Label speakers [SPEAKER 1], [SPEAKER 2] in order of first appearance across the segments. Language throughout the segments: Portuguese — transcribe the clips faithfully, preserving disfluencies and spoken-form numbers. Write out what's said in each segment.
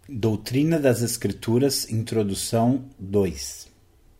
[SPEAKER 1] Doutrina das Escrituras, Introdução dois.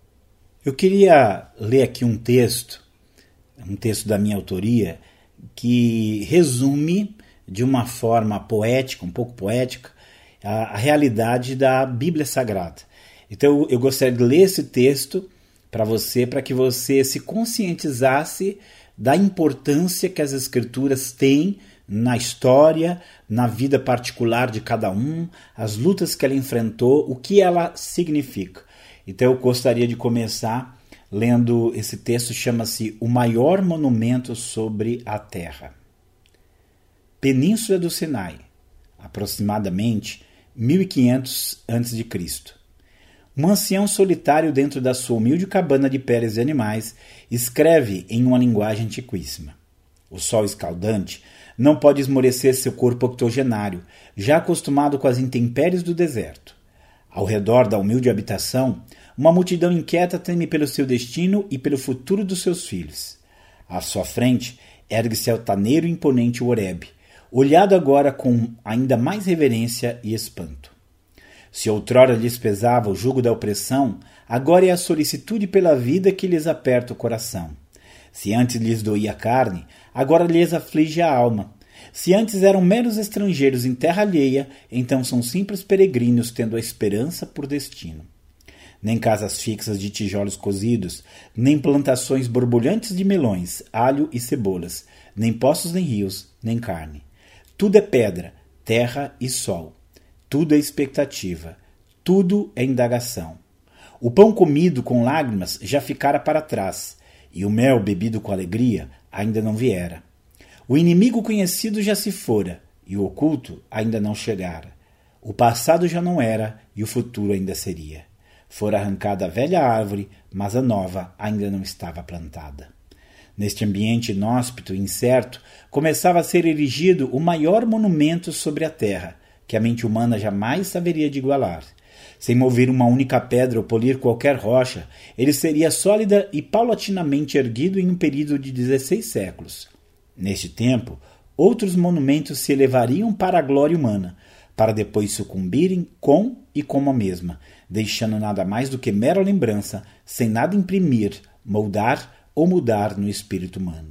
[SPEAKER 1] Eu queria ler aqui um texto, um texto da minha autoria, que resume de uma forma poética, um pouco poética, a, a realidade da Bíblia Sagrada. Então eu gostaria de ler esse texto para você, para que você se conscientizasse da importância que as Escrituras têm na história, na vida particular de cada um, as lutas que ela enfrentou, o que ela significa. Então eu gostaria de começar lendo esse texto, chama-se O Maior Monumento sobre a Terra. Península do Sinai, aproximadamente mil e quinhentos antes de Cristo. Um ancião solitário dentro da sua humilde cabana de peles e animais escreve em uma linguagem antiquíssima. O sol escaldante não pode esmorecer seu corpo octogenário, já acostumado com as intempéries do deserto. Ao redor da humilde habitação, uma multidão inquieta teme pelo seu destino e pelo futuro dos seus filhos. À sua frente, ergue-se altaneiro e imponente o Horebe, olhado agora com ainda mais reverência e espanto. Se outrora lhes pesava o jugo da opressão, agora é a solicitude pela vida que lhes aperta o coração. Se antes lhes doía a carne, agora lhes aflige a alma. Se antes eram meros estrangeiros em terra alheia, então são simples peregrinos tendo a esperança por destino. Nem casas fixas de tijolos cozidos, nem plantações borbulhantes de melões, alho e cebolas, nem poços nem rios, nem carne. Tudo é pedra, terra e sol. Tudo é expectativa, tudo é indagação. O pão comido com lágrimas já ficara para trás, e o mel bebido com alegria ainda não viera. O inimigo conhecido já se fora, e o oculto ainda não chegara. O passado já não era, e o futuro ainda seria. Fora arrancada a velha árvore, mas a nova ainda não estava plantada. Neste ambiente inóspito e incerto, começava a ser erigido o maior monumento sobre a terra, que a mente humana jamais haveria de igualar. Sem mover uma única pedra ou polir qualquer rocha, ele seria sólida e paulatinamente erguido em um período de dezesseis séculos. Neste tempo, outros monumentos se elevariam para a glória humana, para depois sucumbirem com e como a mesma, deixando nada mais do que mera lembrança, sem nada imprimir, moldar ou mudar no espírito humano.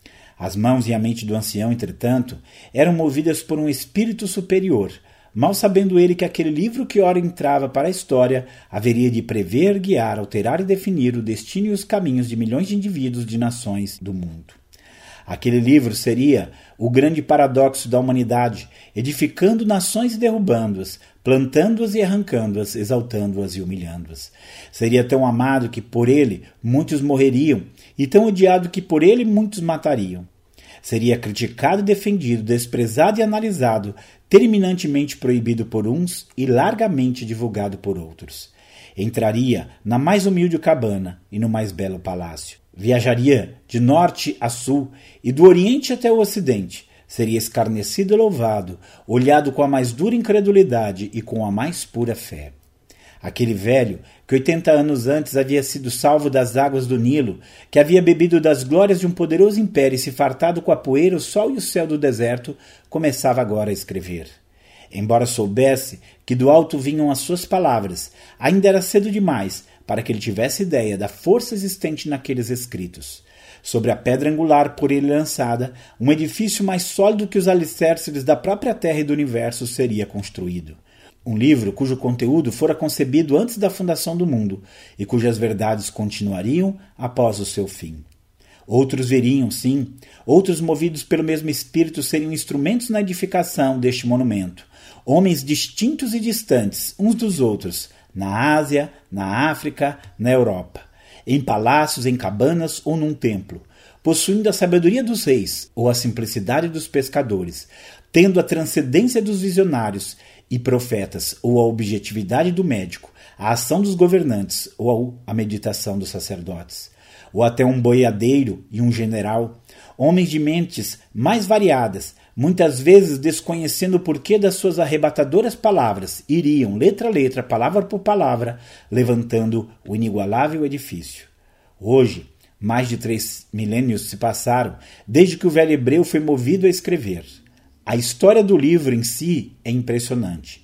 [SPEAKER 1] As mãos e a mente do ancião, entretanto, eram movidas por um espírito superior, mal sabendo ele que aquele livro que ora entrava para a história haveria de prever, guiar, alterar e definir o destino e os caminhos de milhões de indivíduos de nações do mundo. Aquele livro seria o grande paradoxo da humanidade, edificando nações e derrubando-as, plantando-as e arrancando-as, exaltando-as e humilhando-as. Seria tão amado que por ele muitos morreriam, e tão odiado que por ele muitos matariam. Seria criticado e defendido, desprezado e analisado, terminantemente proibido por uns e largamente divulgado por outros. Entraria na mais humilde cabana e no mais belo palácio. Viajaria de norte a sul e do oriente até o ocidente. Seria escarnecido e louvado, olhado com a mais dura incredulidade e com a mais pura fé. Aquele velho, que oitenta anos antes havia sido salvo das águas do Nilo, que havia bebido das glórias de um poderoso império e se fartado com a poeira, o sol e o céu do deserto, começava agora a escrever. Embora soubesse que do alto vinham as suas palavras, ainda era cedo demais para que ele tivesse ideia da força existente naqueles escritos. Sobre a pedra angular por ele lançada, um edifício mais sólido que os alicerces da própria terra e do universo seria construído. Um livro cujo conteúdo fora concebido antes da fundação do mundo e cujas verdades continuariam após o seu fim. Outros veriam, sim, outros movidos pelo mesmo espírito seriam instrumentos na edificação deste monumento. Homens distintos e distantes uns dos outros, na Ásia, na África, na Europa, em palácios, em cabanas ou num templo, possuindo a sabedoria dos reis ou a simplicidade dos pescadores, tendo a transcendência dos visionários e profetas ou a objetividade do médico, a ação dos governantes ou a meditação dos sacerdotes, ou até um boiadeiro e um general, homens de mentes mais variadas, muitas vezes desconhecendo o porquê das suas arrebatadoras palavras, iriam, letra a letra, palavra por palavra, levantando o inigualável edifício. Hoje, mais de três milênios se passaram desde que o velho hebreu foi movido a escrever. A história do livro em si é impressionante.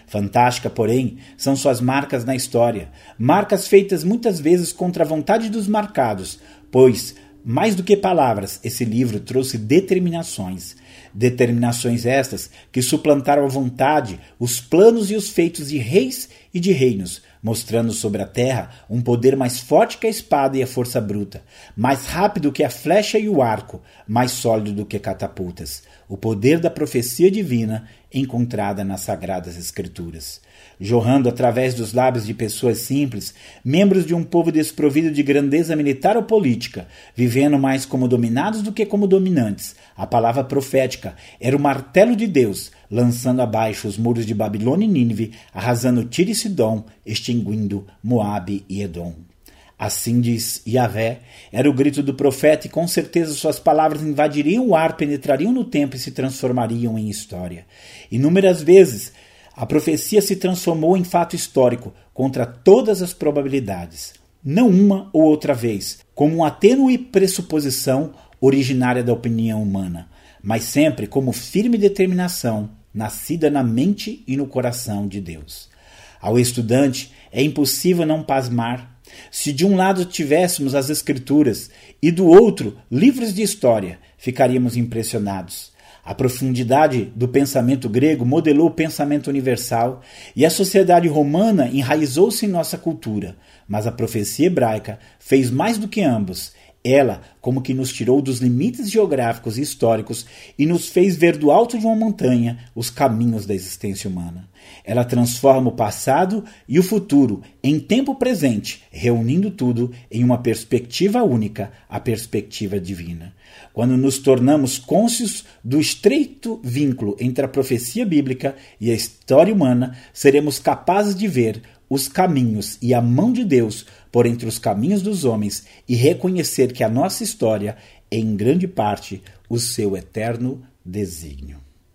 [SPEAKER 1] Fantástica, porém, são suas marcas na história, marcas feitas muitas vezes contra a vontade dos marcados, pois, mais do que palavras, esse livro trouxe determinações. Determinações estas que suplantaram a vontade, os planos e os feitos de reis e de reinos, mostrando sobre a terra um poder mais forte que a espada e a força bruta, mais rápido que a flecha e o arco, mais sólido do que catapultas, o poder da profecia divina encontrada nas Sagradas Escrituras. Jorrando através dos lábios de pessoas simples, membros de um povo desprovido de grandeza militar ou política, vivendo mais como dominados do que como dominantes, a palavra profética era o martelo de Deus, lançando abaixo os muros de Babilônia e Nínive, arrasando Tiro e Sidom, extinguindo Moabe e Edom. Assim diz Yahvé, era o grito do profeta e com certeza suas palavras invadiriam o ar, penetrariam no tempo e se transformariam em história. Inúmeras vezes a profecia se transformou em fato histórico contra todas as probabilidades. Não uma ou outra vez, como uma tênue pressuposição originária da opinião humana, mas sempre como firme determinação nascida na mente e no coração de Deus. Ao estudante é impossível não pasmar. Se de um lado tivéssemos as Escrituras e do outro livros de história, ficaríamos impressionados. A profundidade do pensamento grego modelou o pensamento universal e a sociedade romana enraizou-se em nossa cultura, mas a profecia hebraica fez mais do que ambos. Ela, como que nos tirou dos limites geográficos e históricos e nos fez ver do alto de uma montanha os caminhos da existência humana. Ela transforma o passado e o futuro em tempo presente, reunindo tudo em uma perspectiva única, a perspectiva divina. Quando nos tornamos cônscios do estreito vínculo entre a profecia bíblica e a história humana, seremos capazes de ver os caminhos e a mão de Deus por entre os caminhos dos homens e reconhecer que a nossa história é em grande parte o seu eterno desígnio.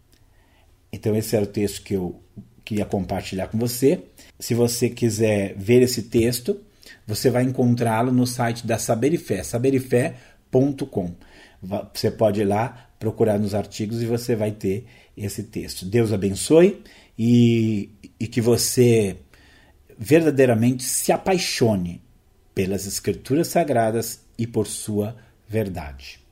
[SPEAKER 1] Então esse era o texto que eu queria compartilhar com você. Se você quiser ver esse texto, você vai encontrá-lo no site da Saber e Fé, saber e fé ponto com. Você pode ir lá, procurar nos artigos e você vai ter esse texto. Deus abençoe e, e que você verdadeiramente se apaixone pelas Escrituras Sagradas e por sua verdade.